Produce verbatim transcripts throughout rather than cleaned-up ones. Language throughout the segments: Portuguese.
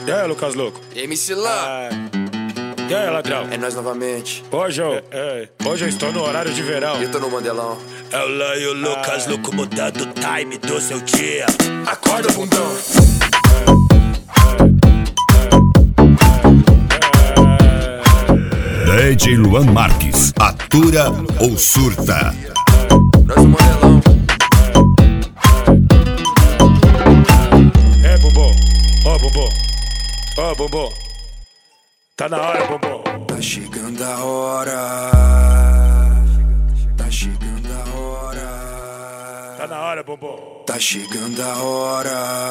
E aí, Lucas Louco? M C Lá. E aí, ladrão? É nós novamente. Hoje eu, é, hoje eu estou no horário de verão. Eu tô no Mandelão. É o Lan e o Lucas Ah. Louco mudando o time do seu dia. Acorda, bundão. D J Luan Marques, atura ou surta? Nós no Mandelão. É, Bumbum. Ó, Bumbum. Ó, Bumbum. Tá na hora, Bumbum. Tá chegando a hora. Tá chegando a hora. Tá na hora, Bumbum. Tá chegando a hora.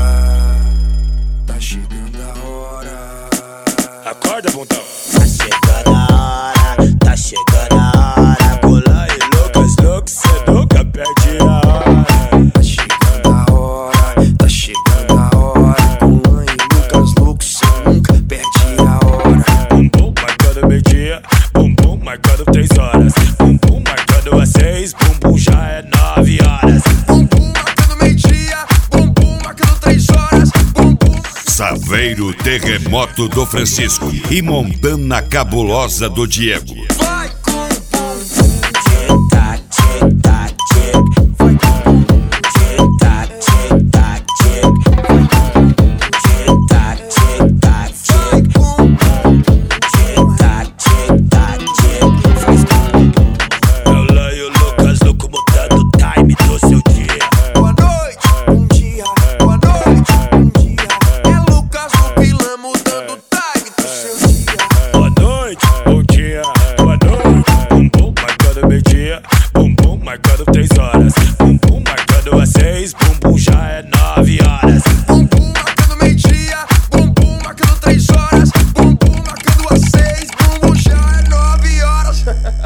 Tá chegando a hora. Acorda, bundão. Tá chegando a hora, tá chegando a hora. Com Lan e Lucas Louco, cê nunca perde a hora. Tá chegando a hora. Tá chegando a hora. Com Lan e Lucas Louco, cê nunca perde a hora. Bumbum marcando meio-dia. Bumbum marcando três horas. Bumbum marcando às seis. Bumbum já é nove horas. Bumbum marcando meio-dia. Bumbum marcando três horas. Bumbum. Saveiro Terremoto do Francisco e Montana Cabulosa do Diego. Vai com o bumbum. Tic tac, tic tac, tic. Vai com o bumbum. Tic tac, tic tac, tic. Tic tac, tic tac, Vai tic. com o bumbum. Tic tac, tic tac, tic. Faz com o bumbum. É o Lan e o Lucas Louco mudando o time do seu dia. Boa noite, bom dia. Boa noite, bom dia. É Lucas no Pilan mudando o time do seu dia. Boa noite, bom dia. Boa noite. Bumbum marcando meio-dia. Bumbum marcando três horas. Bumbum marcando às seis. Bumbum já é nove horas. Bumbum marcando meio-dia. Bumbum marcando três horas. Bumbum marcando às seis. Bumbum já é nove horas.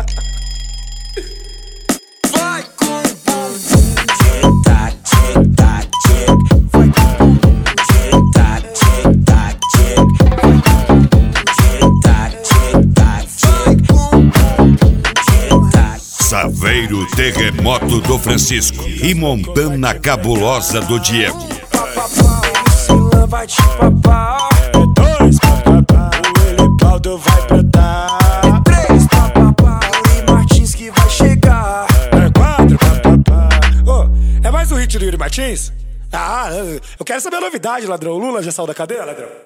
Vai com o bumbum. Tic tac, tic tac, tic. Vai com o bumbum. Tic tac, tic tac, tic. Tic tac, tic tac, Vai tic. com o bumbum. Tic tac. Saveiro Terremoto do Francisco e Montana Cabulosa do Diego. Papapá, o Silan vai te papar. É dois, papapá. O Elibaldo vai brotar. É três, papapá. Uri Martins que vai chegar. É quatro, papapá. Ô, é mais um hit do Yuri Martins? Ah, eu quero saber a novidade, ladrão. O Lula já saiu da cadeia, ladrão?